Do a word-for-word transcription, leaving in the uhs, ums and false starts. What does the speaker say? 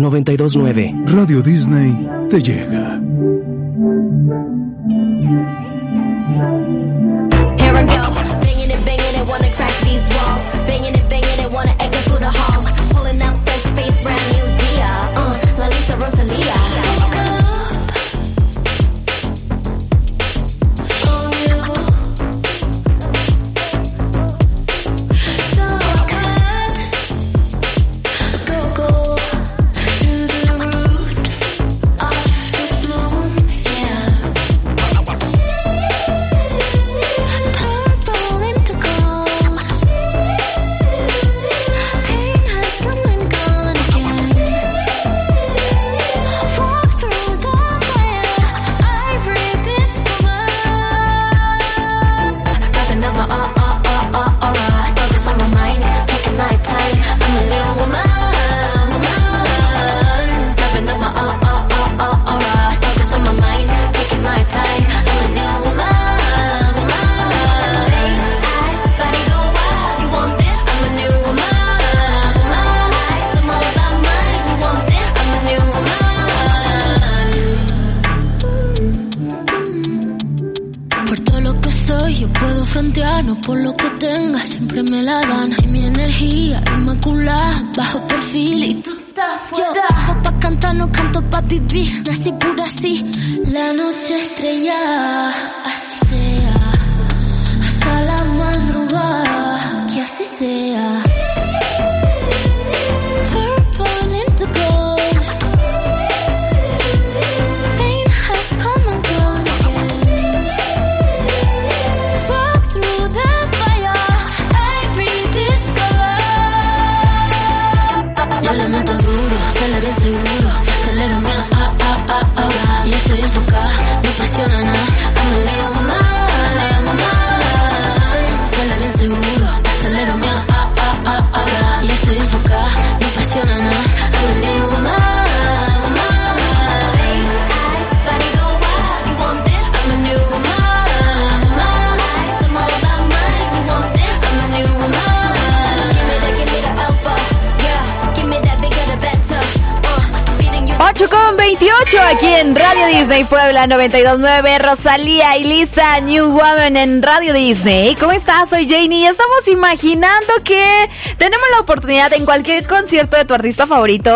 noventa y dos punto nueve. Radio Disney te llega. Here I go, banging it, banging it, wanna crack these walls. Banging it, banging it, wanna echo through the halls. Pulling up fresh face, brand new Dia. Uh, La Lisa Rosalia. No por lo que tenga, siempre me la dan. Y mi energía inmaculada, bajo perfil y tú estás fuera. Yo bajo pa' cantar, no canto pa' vivir. Nací pura así, la noche estrellada. Así sea, hasta la madrugada. Que así sea. Purple into gold. Pain has come and gone again. Yo le meto duro, dale bien seguro. Acelero mi ah, ah, ah, ahora. Y estoy enfocada, no presiona nada. I'm a little woman, woman. Dale bien seguro, acelero mi ah, ah, ah, ahora. Y estoy enfocada, no presiona nada. I'm a little woman, woman. Face, eyes, body go wild. You want this? I'm a new woman, woman. Some more about money. You want this? I'm a new woman. Give me the, give me the alpha. ocho con veintiocho aquí en Radio Disney Puebla noventa y dos punto nueve. Rosalía y Lisa, New Woman en Radio Disney. ¿Cómo estás? Soy Janie y estamos imaginando que tenemos la oportunidad en cualquier concierto de tu artista favorito